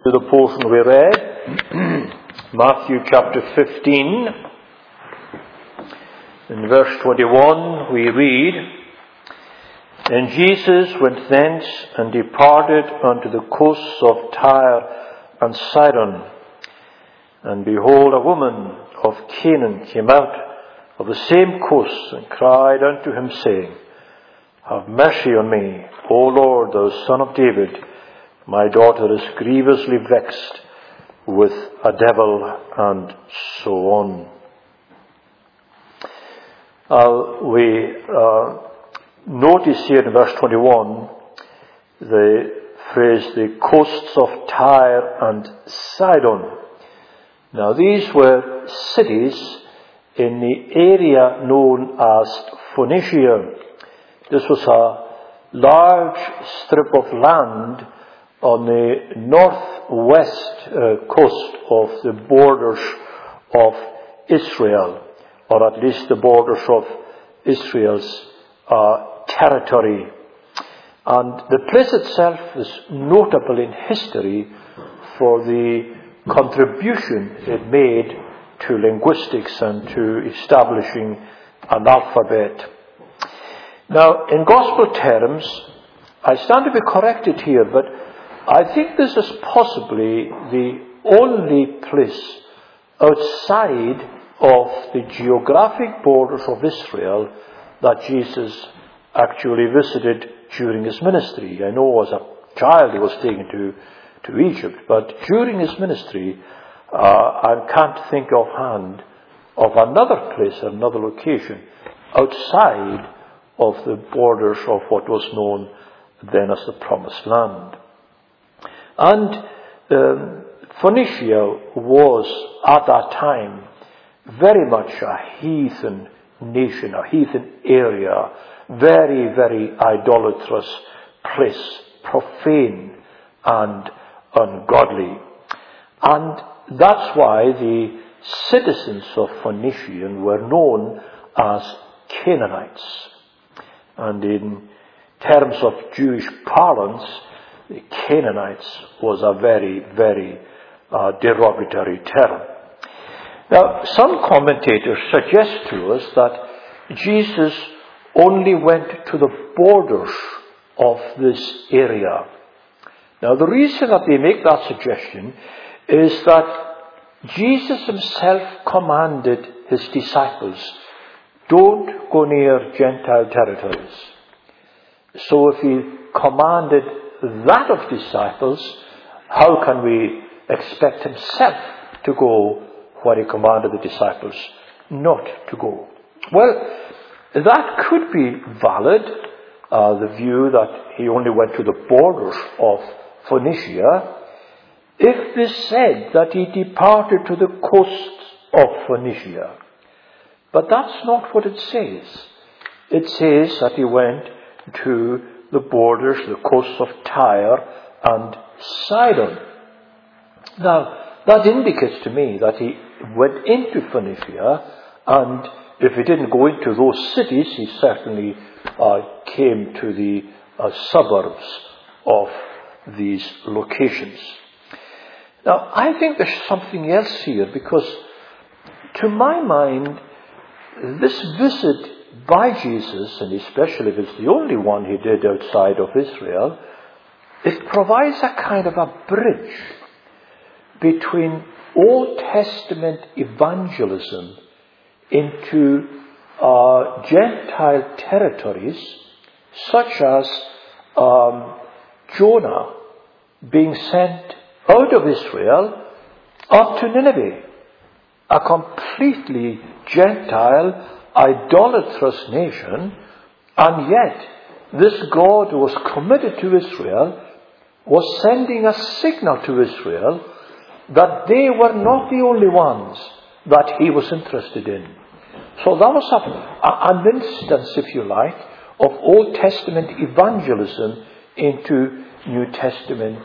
To the portion we read, Matthew chapter 15, in verse 21 we read, "Then Jesus went thence and departed unto the coasts of Tyre and Sidon. And behold, a woman of Canaan came out of the same coast, and cried unto him, saying, Have mercy on me, O Lord, thou Son of David. My daughter is grievously vexed with a devil," and so on. We notice here in verse 21 the phrase, the coasts of Tyre and Sidon. Now these were cities in the area known as Phoenicia. This was a large strip of land on the northwest coast of the borders of Israel, or at least the borders of Israel's territory. And the place itself is notable in history for the contribution it made to linguistics and to establishing an alphabet. Now, in gospel terms, I stand to be corrected here, but I think this is possibly the only place outside of the geographic borders of Israel that Jesus actually visited during his ministry. I know as a child he was taken to Egypt, but during his ministry, I can't think offhand of another place, another location outside of the borders of what was known then as the Promised Land. And Phoenicia was at that time very much a heathen nation, a heathen area, very, very idolatrous place, profane and ungodly. And that's why the citizens of Phoenicia were known as Canaanites. And in terms of Jewish parlance, the Canaanites was a very, very derogatory term. Now, some commentators suggest to us that Jesus only went to the borders of this area. Now, the reason that they make that suggestion is that Jesus himself commanded his disciples, don't go near Gentile territories. So if he commanded that of disciples, how can we expect himself to go where he commanded the disciples not to go? Well, that could be valid, the view that he only went to the borders of Phoenicia, if this said that he departed to the coasts of Phoenicia. But that's not what it says. It says that he went to the borders, the coasts of Tyre and Sidon. Now, that indicates to me that he went into Phoenicia, and if he didn't go into those cities, he certainly came to the suburbs of these locations. Now, I think there's something else here, because to my mind, this visit by Jesus, and especially if it's the only one he did outside of Israel, it provides a kind of a bridge between Old Testament evangelism into Gentile territories, such as Jonah being sent out of Israel up to Nineveh, a completely Gentile, idolatrous nation, and yet this God who was committed to Israel was sending a signal to Israel that they were not the only ones that he was interested in. So that was an instance, if you like, of Old Testament evangelism into New Testament,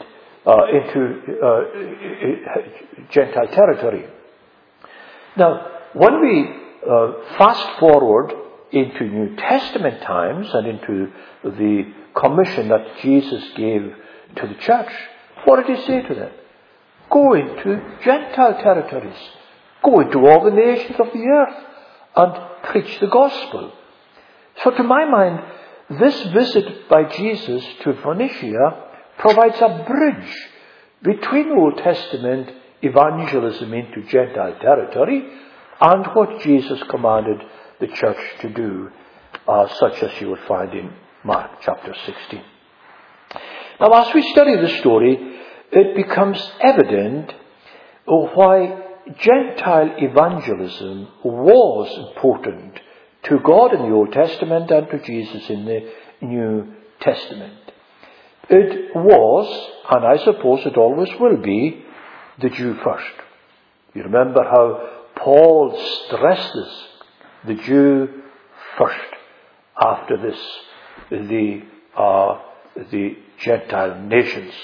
into Gentile territory. Now, when we fast forward into New Testament times and into the commission that Jesus gave to the church, what did he say to them? Go into Gentile territories. Go into all the nations of the earth and preach the gospel. So to my mind, this visit by Jesus to Phoenicia provides a bridge between Old Testament evangelism into Gentile territory and what Jesus commanded the church to do, such as you would find in Mark chapter 16. Now, as we study the story, it becomes evident why Gentile evangelism was important to God in the Old Testament and to Jesus in the New Testament. It was, and I suppose it always will be, the Jew first. You remember how Paul stresses the Jew first. After this, the Gentile nations.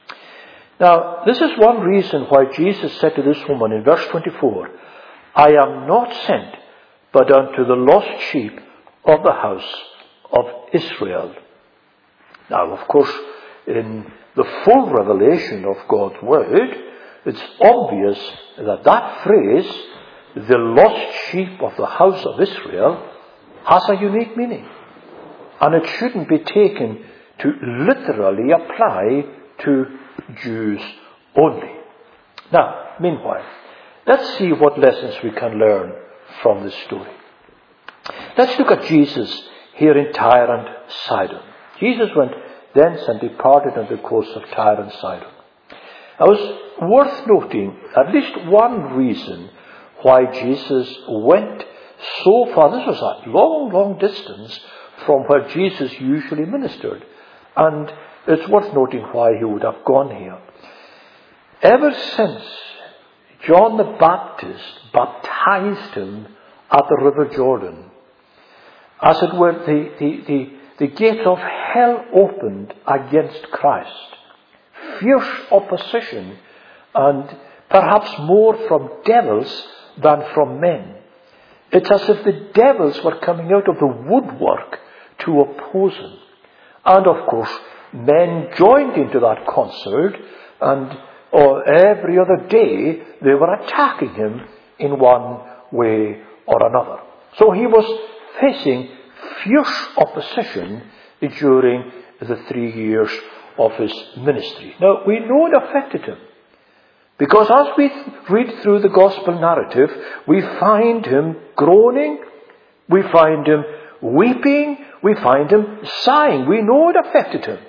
Now, this is one reason why Jesus said to this woman in verse 24, I am not sent but unto the lost sheep of the house of Israel. Now, of course, in the full revelation of God's word, it's obvious that that phrase, the lost sheep of the house of Israel, has a unique meaning. And it shouldn't be taken to literally apply to Jews only. Now, meanwhile, let's see what lessons we can learn from this story. Let's look at Jesus here in Tyre and Sidon. Jesus went thence and departed on the coast of Tyre and Sidon. Now, it's worth noting at least one reason why Jesus went so far. This was a long, long distance from where Jesus usually ministered. And it's worth noting why he would have gone here. Ever since John the Baptist baptized him at the River Jordan, as it were, the gates of hell opened against Christ. Fierce opposition, and perhaps more from devils than from men. It's as if the devils were coming out of the woodwork to oppose him. And of course, men joined into that concert, and every other day they were attacking him in one way or another. So he was facing fierce opposition during the 3 years of his ministry. Now, we know it affected him, because as we read through the gospel narrative, we find him groaning, we find him weeping, we find him sighing. We know it affected him.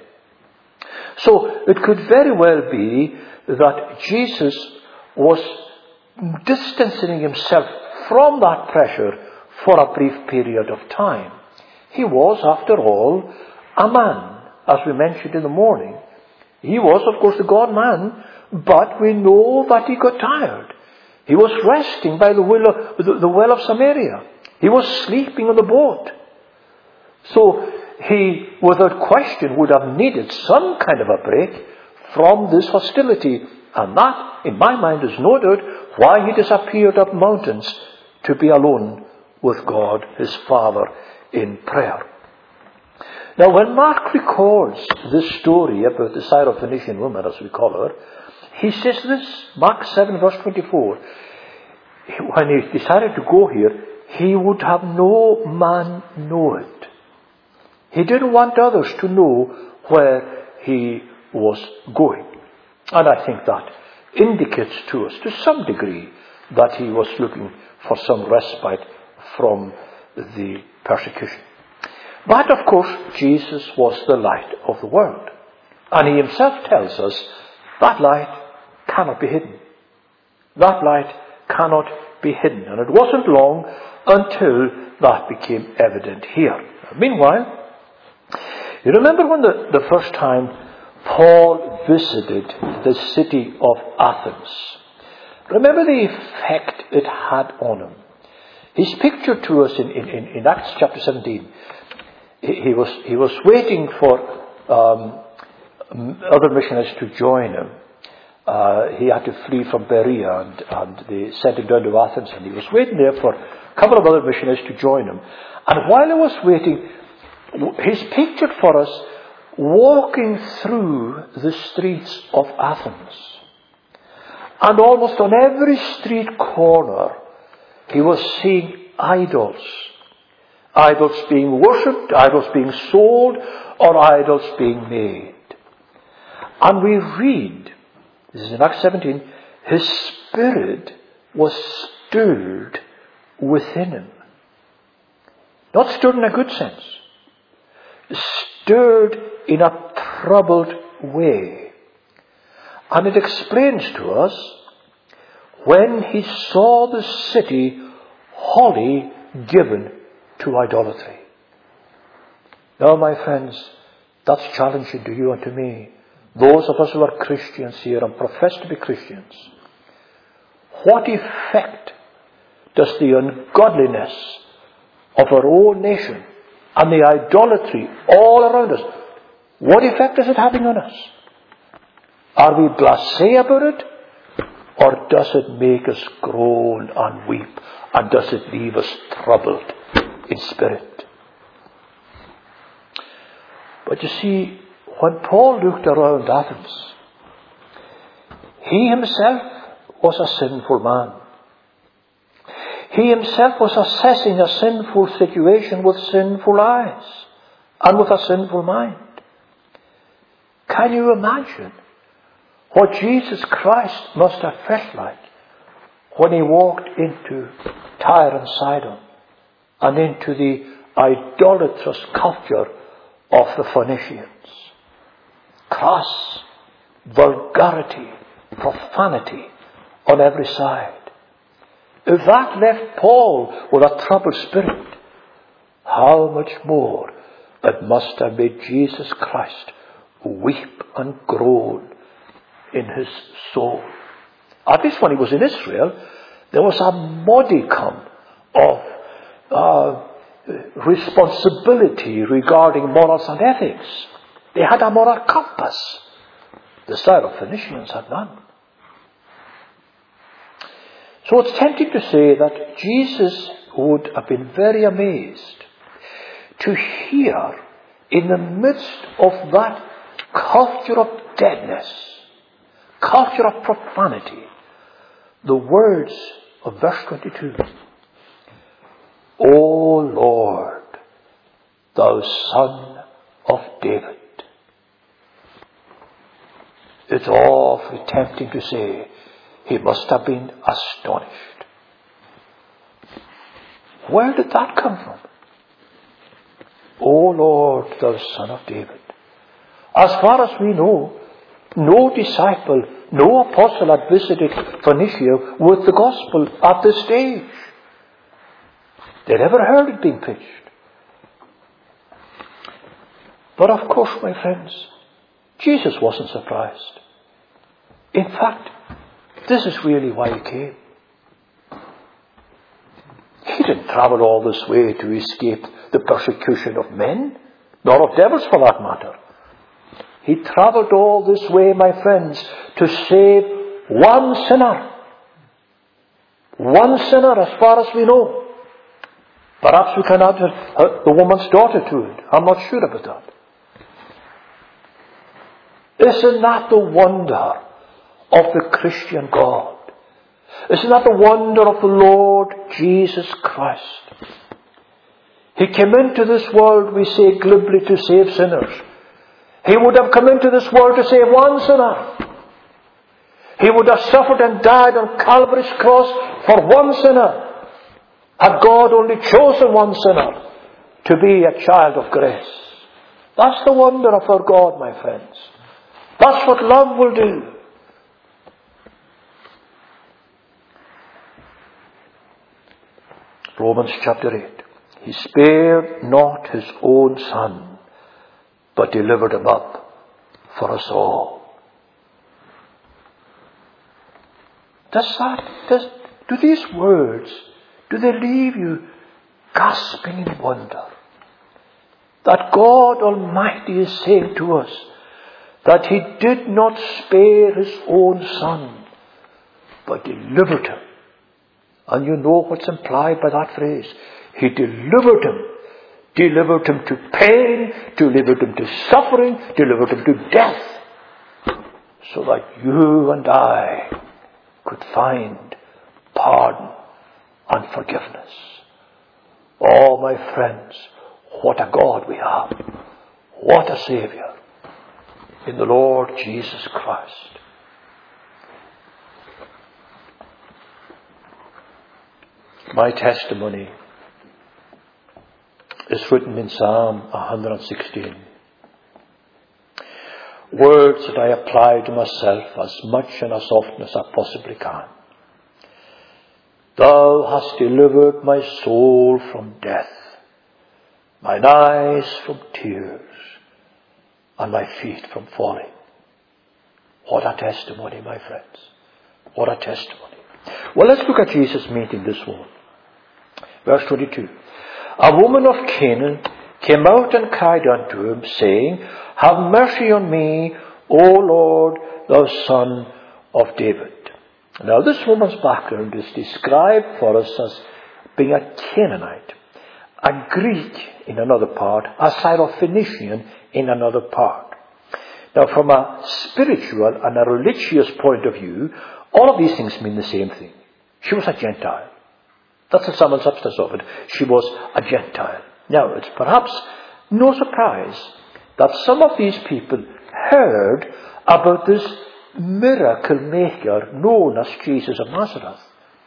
So it could very well be that Jesus was distancing himself from that pressure for a brief period of time. He was, after all, a man, as we mentioned in the morning. He was, of course, the God-man, but we know that he got tired. He was resting by the well of Samaria. He was sleeping on the boat. So he, without question, would have needed some kind of a break from this hostility. And that, in my mind, is no doubt why he disappeared up mountains to be alone with God, his Father, in prayer. Now, when Mark records this story about the Syrophoenician woman, as we call her, he says this, Mark 7, verse 24. When he decided to go here, he would have no man know it. He didn't want others to know where he was going. And I think that indicates to us, to some degree, that he was looking for some respite from the persecution. But, of course, Jesus was the light of the world. And he himself tells us that light cannot be hidden. That light cannot be hidden. And it wasn't long until that became evident here. Meanwhile, you remember when the first time Paul visited the city of Athens. Remember the effect it had on him. He's pictured to us in Acts chapter 17. He was waiting for other missionaries to join him. He had to flee from Berea, and they sent him down to Athens, and he was waiting there for a couple of other missionaries to join him. And while he was waiting, he's pictured for us walking through the streets of Athens. And almost on every street corner, he was seeing idols. Idols being worshipped, idols being sold, or idols being made. And we read, this is in Acts 17, his spirit was stirred within him. Not stirred in a good sense. Stirred in a troubled way. And it explains to us, when he saw the city wholly given to idolatry. Now, my friends, that's challenging to you and to me. Those of us who are Christians here and profess to be Christians. What effect does the ungodliness of our own nation and the idolatry all around us, what effect is it having on us? Are we blasé about it? Or does it make us groan and weep? And does it leave us troubled in spirit? But you see, when Paul looked around Athens, he himself was a sinful man. He himself was assessing a sinful situation with sinful eyes and with a sinful mind. Can you imagine what Jesus Christ must have felt like when he walked into Tyre and Sidon and into the idolatrous culture of the Phoenicians? Crass, vulgarity, profanity on every side. If that left Paul with a troubled spirit, how much more it must have made Jesus Christ weep and groan in his soul. At least when he was in Israel, there was a modicum of responsibility regarding morals and ethics. They had a moral compass. The Syrophoenicians had none. So it's tempting to say that Jesus would have been very amazed to hear, in the midst of that culture of deadness, culture of profanity, the words of verse 22. O Lord, thou Son of David. It's awfully tempting to say he must have been astonished. Where did that come from? O Lord, thou Son of David. As far as we know, no disciple, no apostle had visited Phoenicia with the gospel at this stage. They never heard it being preached. But of course, my friends, Jesus wasn't surprised. In fact, this is really why he came. He didn't travel all this way to escape the persecution of men, nor of devils for that matter. He travelled all this way, my friends, to save one sinner. One sinner, as far as we know. Perhaps we can add the woman's daughter to it. I'm not sure about that. Isn't that the wonder of the Christian God? Isn't that the wonder of the Lord Jesus Christ? He came into this world, we say glibly, to save sinners. He would have come into this world to save one sinner. He would have suffered and died on Calvary's cross for one sinner. Had God only chosen one sinner to be a child of grace. That's the wonder of our God, my friends. That's what love will do. Romans chapter 8. He spared not his own Son, but delivered him up for us all. Do these words, do they leave you gasping in wonder? That God Almighty is saying to us that he did not spare his own Son, but delivered him. And you know what's implied by that phrase. He delivered him. Delivered him to pain, delivered him to suffering, delivered him to death. So that you and I could find pardon and forgiveness. Oh, my friends, what a God we have. What a Saviour in the Lord Jesus Christ. My testimony is written in Psalm 116. Words that I apply to myself as much and as often as I possibly can. Thou hast delivered my soul from death, mine eyes from tears, and my feet from falling. What a testimony, my friends. What a testimony. Well, let's look at Jesus meeting this woman. Verse 22. A woman of Canaan came out and cried unto him, saying, Have mercy on me, O Lord, thou Son of David. Now, this woman's background is described for us as being a Canaanite, a Greek in another part, a Syrophoenician in another part. Now, from a spiritual and a religious point of view, all of these things mean the same thing. She was a Gentile. That's the sum and substance of it. She was a Gentile. Now, it's perhaps no surprise that some of these people heard about this miracle maker known as Jesus of Nazareth.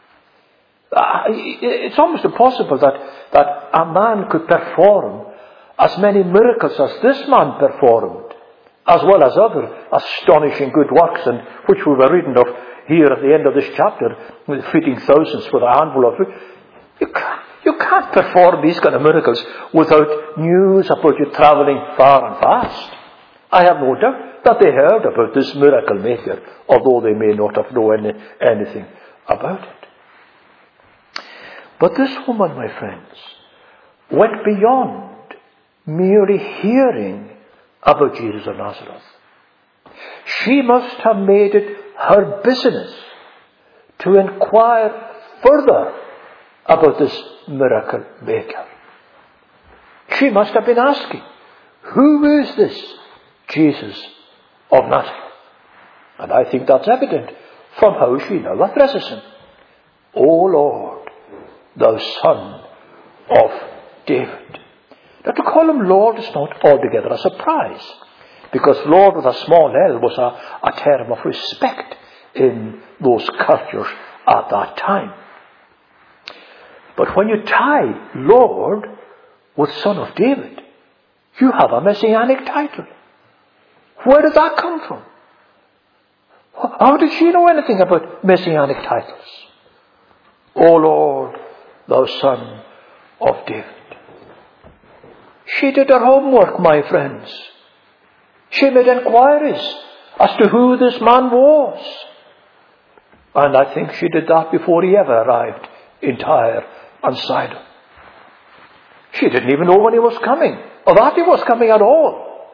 It's almost impossible that a man could perform as many miracles as this man performed, as well as other astonishing good works, and which we were reading of here at the end of this chapter, with feeding thousands with a handful of food. You can't perform these kind of miracles without news about you travelling far and fast. I have no doubt that they heard about this miracle maker, although they may not have known anything about it. But this woman, my friends, went beyond merely hearing about Jesus of Nazareth. She must have made it her business to inquire further about this miracle maker. She must have been asking, who is this Jesus of Nazareth? And I think that's evident from how she now addresses him. O Lord, thou Son of David. Now, to call him Lord is not altogether a surprise, because Lord with a small L was a term of respect in those cultures at that time. But when you tie Lord with Son of David, you have a messianic title. Where did that come from? How did she know anything about messianic titles? O Lord, thou Son of David. She did her homework, my friends. She made inquiries as to who this man was. And I think she did that before he ever arrived in Tyre and Sidon. She didn't even know when he was coming, or that he was coming at all.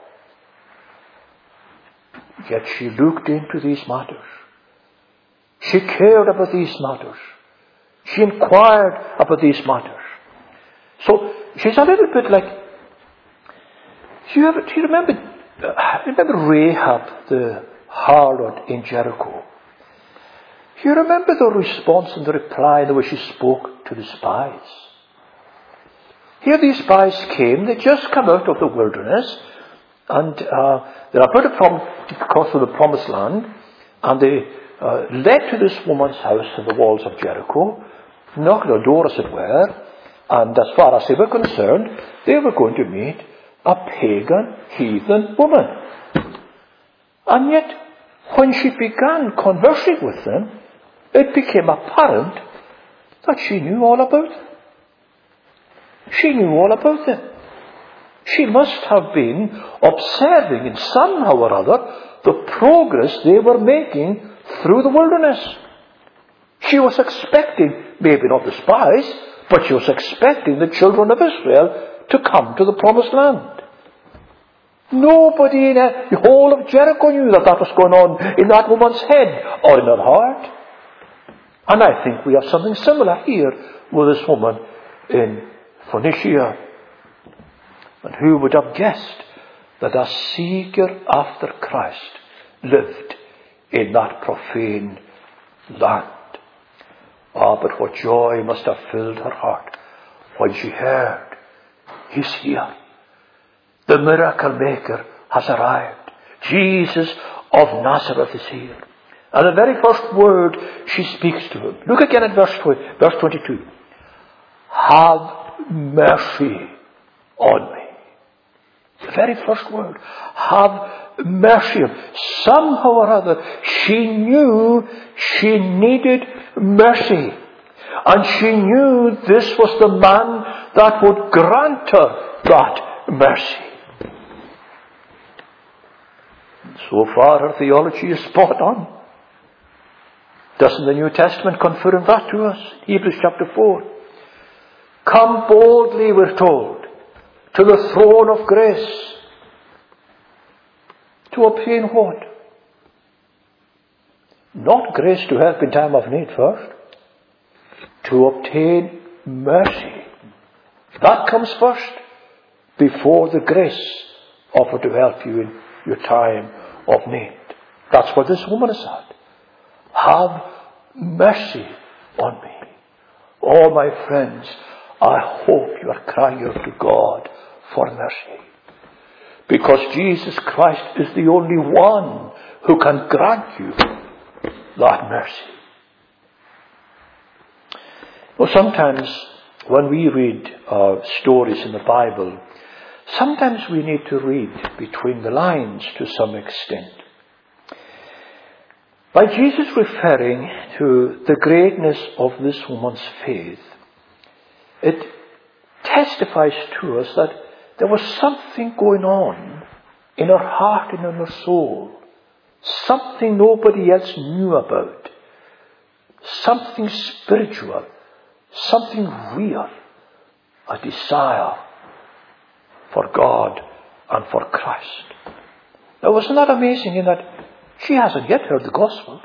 Yet she looked into these matters. She cared about these matters. She inquired about these matters. So she's a little bit like, do you remember Rahab, the harlot in Jericho? Do you remember the response and the reply, the way she spoke to the spies? Here these spies came, they just come out of the wilderness, and they're about to cross to the promised land, and they led to this woman's house in the walls of Jericho, knocked on the door as it were, and as far as they were concerned, they were going to meet a pagan, heathen woman. And yet, when she began conversing with them, it became apparent that she knew all about them. She knew all about them. She must have been observing in somehow or other the progress they were making through the wilderness. She was expecting, maybe not the spies, but she was expecting the children of Israel to come to the promised land. Nobody in the whole of Jericho knew that was going on in that woman's head or in her heart. And I think we have something similar here with this woman in Phoenicia. And who would have guessed that a seeker after Christ lived in that profane land. But what joy must have filled her heart when she heard, He's here. The miracle maker has arrived. Jesus of Nazareth is here. And the very first word she speaks to him. Look again at verse 22. Have mercy on me. The very first word. Have mercy on me. Somehow or other, she knew she needed mercy. And she knew this was the man that would grant her that mercy. So far, her theology is spot on. Doesn't the New Testament confirm that to us? Hebrews chapter 4. Come boldly, we're told, to the throne of grace. To obtain what? Not grace to help in time of need first. To obtain mercy. That comes first, before the grace offered to help you in your time of need. That's what this woman has said. Have mercy on me. Oh, my friends, I hope you are crying out to God for mercy. Because Jesus Christ is the only one who can grant you that mercy. Well, sometimes when we read stories in the Bible, sometimes we need to read between the lines to some extent. By Jesus referring to the greatness of this woman's faith, it testifies to us that there was something going on in her heart and in her soul. Something nobody else knew about. Something spiritual. Something real. A desire for God and for Christ. Now, wasn't that amazing in that she hasn't yet heard the gospel?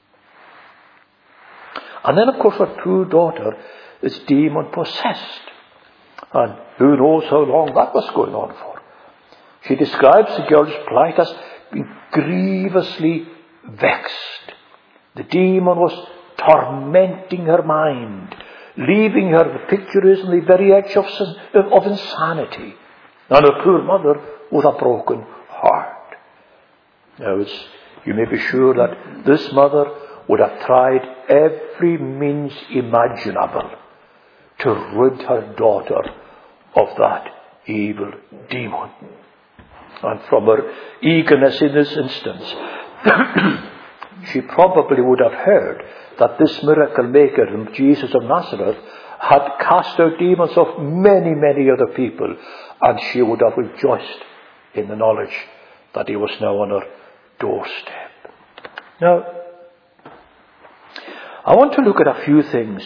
And then, of course, her poor daughter is demon-possessed. And who knows how long that was going on for. She describes the girl's plight as being grievously vexed. The demon was tormenting her mind, leaving her, the picture is, on the very edge of insanity. And her poor mother with a broken heart. Now, you may be sure that this mother would have tried every means imaginable to rid her daughter of that evil demon. And from her eagerness in this instance, she probably would have heard that this miracle maker, Jesus of Nazareth, had cast out demons of many, many other people, and she would have rejoiced in the knowledge that he was now on her doorstep. Now, I want to look at a few things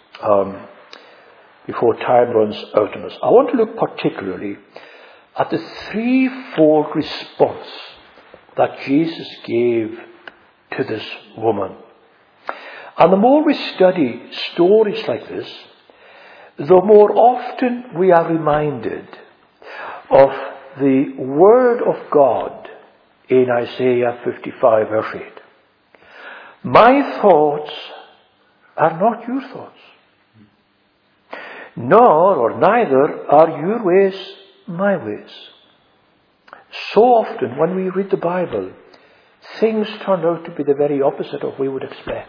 before time runs out on us. I want to look particularly at the threefold response that Jesus gave to this woman. And the more we study stories like this, the more often we are reminded of the Word of God in Isaiah 55 verse 8. My thoughts are not your thoughts, nor or neither are your ways my ways. So often when we read the Bible, things turn out to be the very opposite of what we would expect.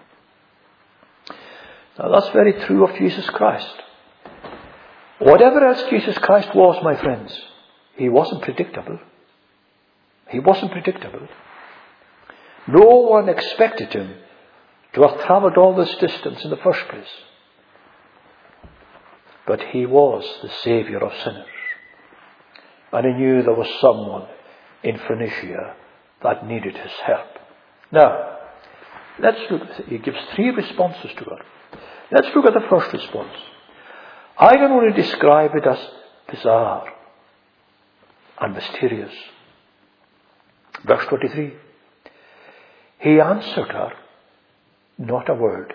Now that's very true of Jesus Christ. Whatever else Jesus Christ was, my friends, he wasn't predictable. He wasn't predictable. No one expected him to have travelled all this distance in the first place. But he was the Saviour of sinners. And he knew there was someone in Phoenicia that needed his help. Now, let's look. He gives three responses to her. Let's look at the first response. I can only describe it as bizarre and mysterious. Verse 23. He answered her, not a word.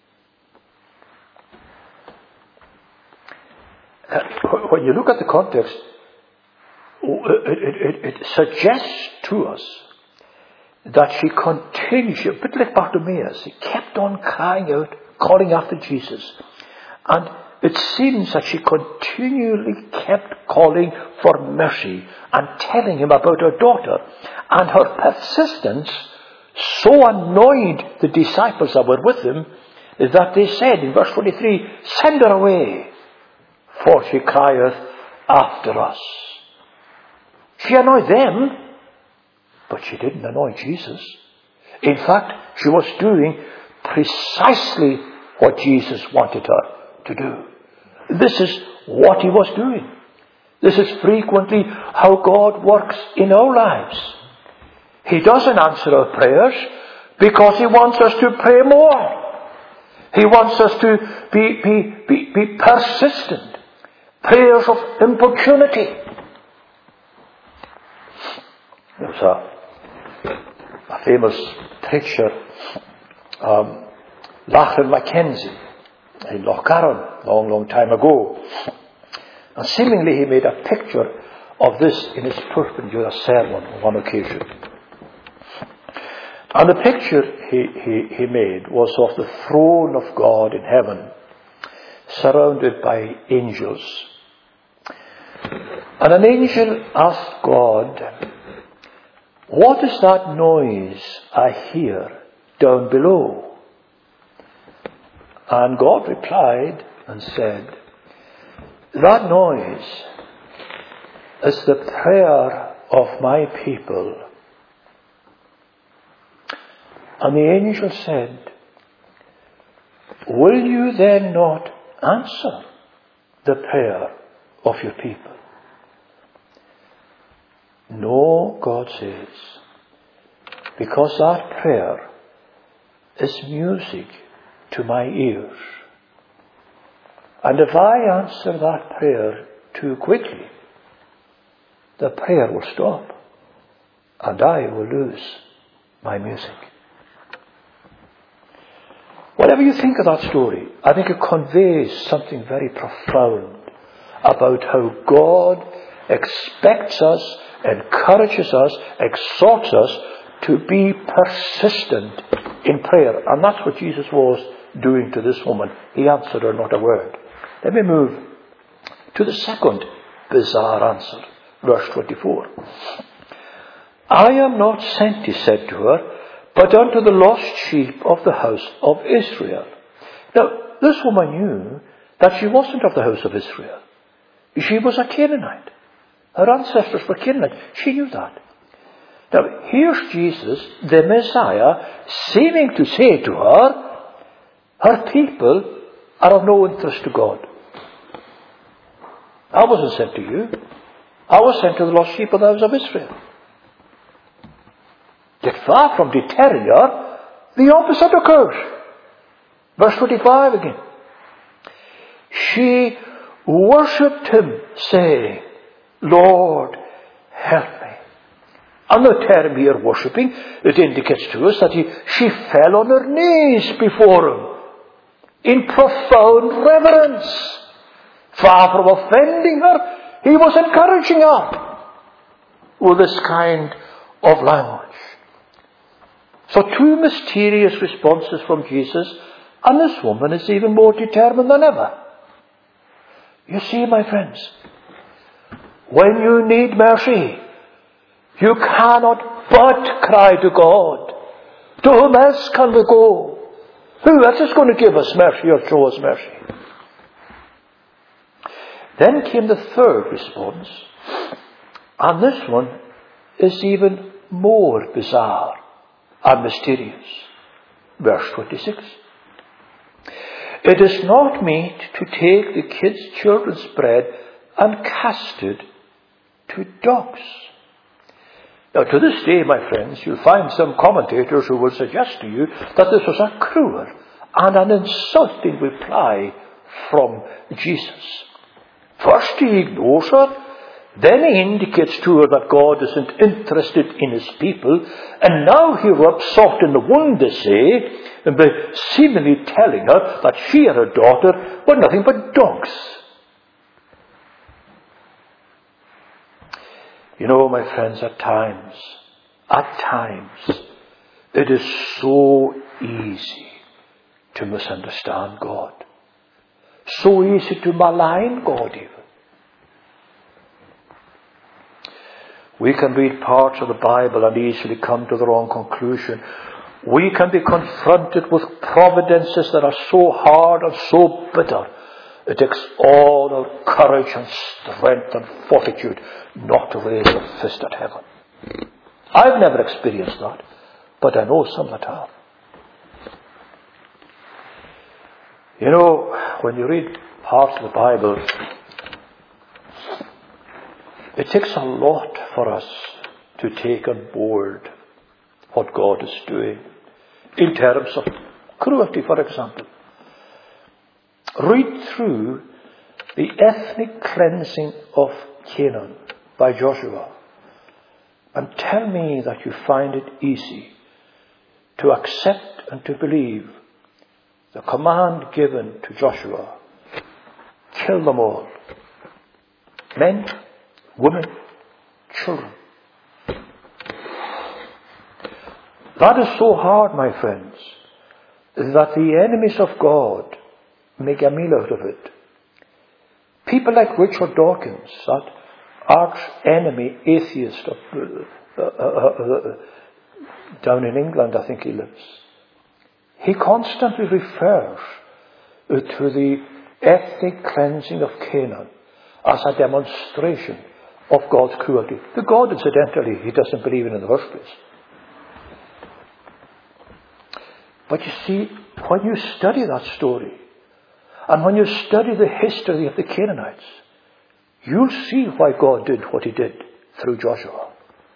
When you look at the context, it suggests to us that she continued, a bit like Bartimaeus, he kept on crying out, calling after Jesus. And it seems that she continually kept calling for mercy and telling him about her daughter. And her persistence so annoyed the disciples that were with him that they said in verse 23, "Send her away, for she crieth after us." She annoyed them, but she didn't annoy Jesus. In fact, she was doing precisely what Jesus wanted her to do. This is what he was doing. This is frequently how God works in our lives. He doesn't answer our prayers because he wants us to pray more. He wants us to be persistent. Prayers of importunity. There's a famous preacher, Lachlan Mackenzie, in Lochcarron, long time ago. And seemingly he made a picture of this in his pulpit during a sermon on one occasion. And the picture he made was of the throne of God in heaven, surrounded by angels. And an angel asked God, "What is that noise I hear down below?" And God replied and said, "That noise is the prayer of my people." And the angel said, "Will you then not answer the prayer of your people?" "No," God says, "because that prayer is music to my ears. And if I answer that prayer too quickly, the prayer will stop and I will lose my music." Whatever you think of that story, I think it conveys something very profound about how God expects us, encourages us, exhorts us to be persistent in prayer. And that's what Jesus was doing to this woman. He answered her not a word. Let me move to the second bizarre answer. Verse 24. "I am not sent," he said to her, "but unto the lost sheep of the house of Israel." Now, this woman knew that she wasn't of the house of Israel. She was a Canaanite. Her ancestors were Canaanites. She knew that. Now, here's Jesus, the Messiah, seeming to say to her, her people are of no interest to God. "I wasn't sent to you. I was sent to the lost sheep of the house of Israel." Yet far from deterring her, the opposite occurs. Verse 25 again. "She worshipped him, saying, Lord, help me." And the term here, worshipping, it indicates to us that she fell on her knees before him in profound reverence. Far from offending her, he was encouraging her with this kind of language. So two mysterious responses from Jesus, and this woman is even more determined than ever. You see, my friends, when you need mercy, you cannot but cry to God. To whom else can we go? Who else is going to give us mercy or show us mercy? Then came the third response, and this one is even more bizarre and mysterious. Verse 26. "It is not meet to take the children's bread and cast it to dogs." Now, to this day, my friends, you'll find some commentators who will suggest to you that this was a cruel and an insulting reply from Jesus. First he ignores her, then he indicates to her that God isn't interested in his people, and now he rubs salt in the wound, they say, by seemingly telling her that she and her daughter were nothing but dogs. You know, my friends, at times, It is so easy to misunderstand God. So easy to malign God even. We can read parts of the Bible and easily come to the wrong conclusion. We can be confronted with providences that are so hard and so bitter. It takes all our courage and strength and fortitude not to raise a fist at heaven. I've never experienced that, but I know some that have. You know, when you read parts of the Bible, it takes a lot for us to take on board what God is doing in terms of cruelty, for example. Read through the ethnic cleansing of Canaan by Joshua and tell me that you find it easy to accept and to believe the command given to Joshua: kill them all. Men, women, children. That is so hard, my friends, that the enemies of God make a meal out of it. People like Richard Dawkins, that arch-enemy atheist down in England, I think he lives. He constantly refers to the ethnic cleansing of Canaan as a demonstration of God's cruelty. The God, incidentally, he doesn't believe in the first place. But you see, when you study that story, and when you study the history of the Canaanites, you'll see why God did what he did through Joshua.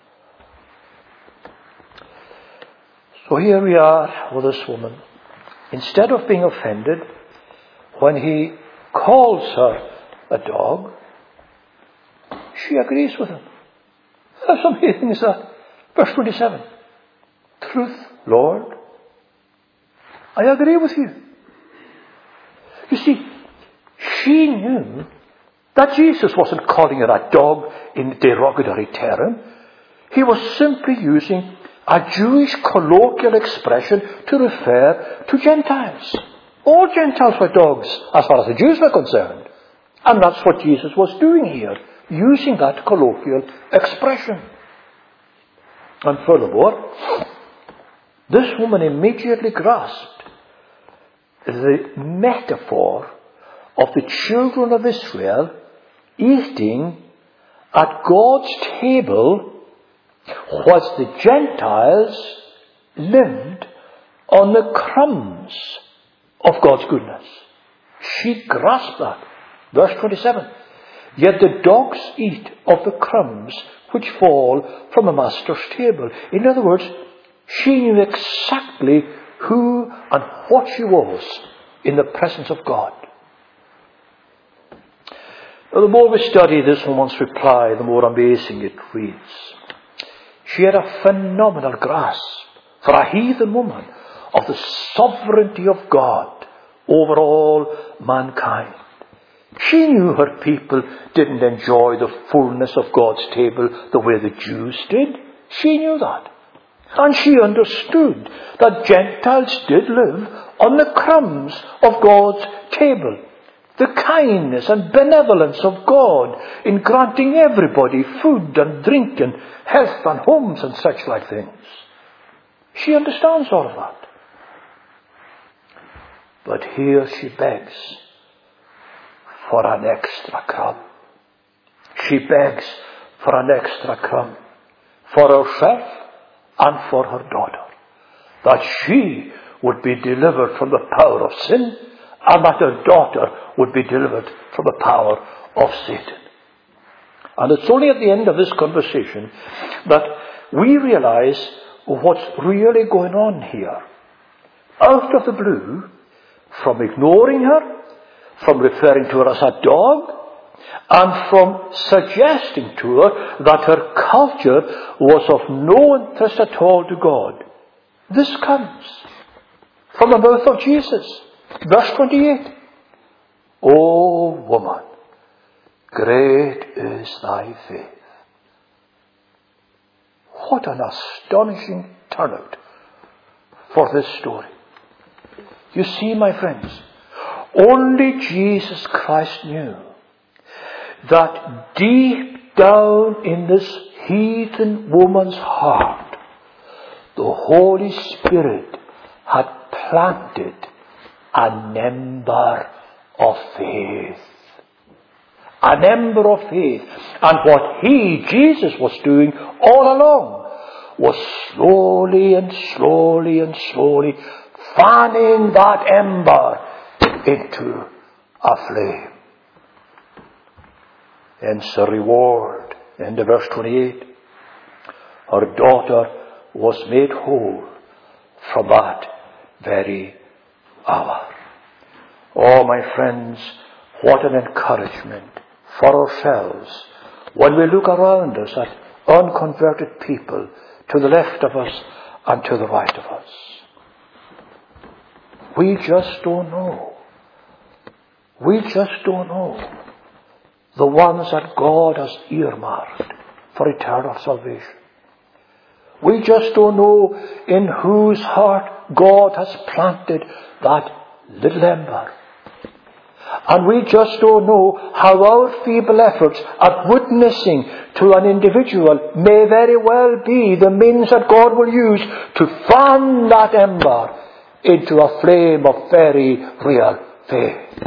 So here we are with this woman. Instead of being offended, when he calls her a dog, she agrees with him. That's amazing, is that? Verse 27. Truth, Lord, I agree with you. You see, she knew that Jesus wasn't calling her a dog in derogatory term. He was simply using a Jewish colloquial expression to refer to Gentiles. All Gentiles were dogs as far as the Jews were concerned. And that's what Jesus was doing here, using that colloquial expression. And furthermore, this woman immediately grasped the metaphor of the children of Israel eating at God's table whilst the Gentiles lived on the crumbs of God's goodness. She grasped that. Verse 27. Yet the dogs eat of the crumbs which fall from a master's table. In other words, she knew exactly who and what she was in the presence of God. Now, the more we study this woman's reply, the more amazing it reads. She had a phenomenal grasp for a heathen woman of the sovereignty of God over all mankind. She knew her people didn't enjoy the fullness of God's table the way the Jews did. She knew that. And she understood that Gentiles did live on the crumbs of God's table. The kindness and benevolence of God in granting everybody food and drink and health and homes and such like things. She understands all of that. But here she begs for an extra crumb. She begs for an extra crumb for herself and for her daughter, that she would be delivered from the power of sin, and that her daughter would be delivered from the power of Satan. And it's only at the end of this conversation that we realize what's really going on here. Out of the blue, from ignoring her, from referring to her as a dog, and from suggesting to her that her culture was of no interest at all to God. This comes from the mouth of Jesus. Verse 28. O woman, great is thy faith. What an astonishing turnout for this story. You see, my friends, only Jesus Christ knew that deep down in this heathen woman's heart, the Holy Spirit had planted an ember of faith. An ember of faith. And what Jesus was doing all along was slowly and slowly and slowly fanning that ember into a flame. Hence the reward. In the verse 28, her daughter was made whole from that very hour. Oh, my friends, what an encouragement for ourselves when we look around us at unconverted people to the left of us and to the right of us. We just don't know. We just don't know the ones that God has earmarked for eternal salvation. We just don't know in whose heart God has planted that little ember. And we just don't know how our feeble efforts at witnessing to an individual may very well be the means that God will use to fan that ember into a flame of very real faith.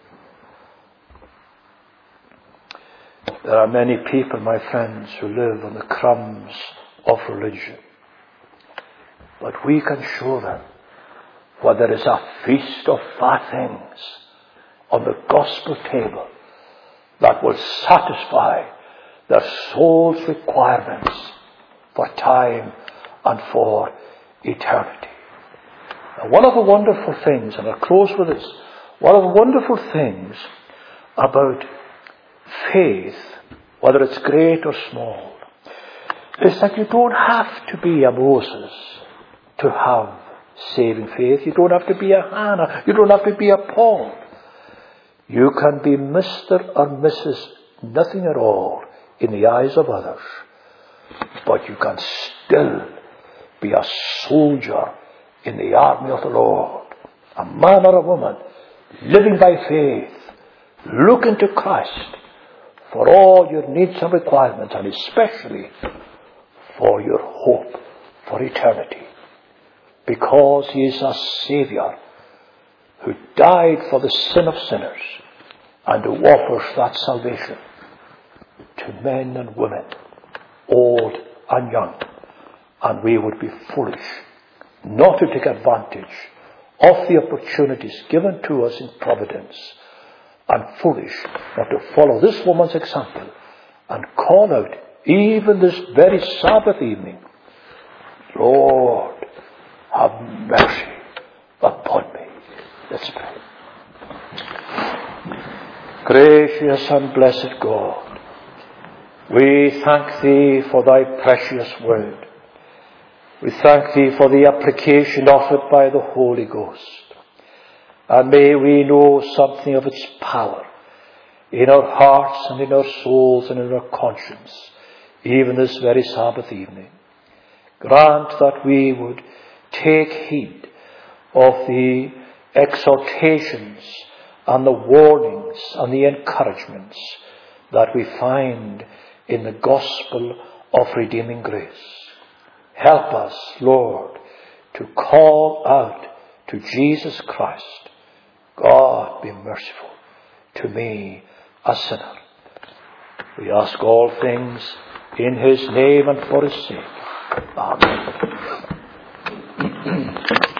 There are many people, my friends, who live on the crumbs of religion. But we can show them where there is a feast of fat things on the gospel table that will satisfy their soul's requirements for time and for eternity. Now, one of the wonderful things, and I'll close with this, one of the wonderful things about faith, whether it's great or small, is that you don't have to be a Moses to have saving faith. You don't have to be a Hannah. You don't have to be a Paul. You can be Mr. or Mrs. nothing at all in the eyes of others, but you can still be a soldier in the army of the Lord, a man or a woman living by faith, looking to Christ for all your needs and requirements, and especially for your hope for eternity, because He is a Saviour who died for the sin of sinners and who offers that salvation to men and women, old and young. And we would be foolish not to take advantage of the opportunities given to us in providence, and foolish not to follow this woman's example and call out, even this very Sabbath evening, Lord, have mercy upon me. Let's pray. Gracious and blessed God, we thank Thee for Thy precious word. We thank Thee for the application offered by the Holy Ghost. And may we know something of its power in our hearts and in our souls and in our conscience, even this very Sabbath evening. Grant that we would take heed of the exhortations and the warnings and the encouragements that we find in the gospel of redeeming grace. Help us, Lord, to call out to Jesus Christ, God, be merciful to me, a sinner. We ask all things in His name and for His sake. Amen.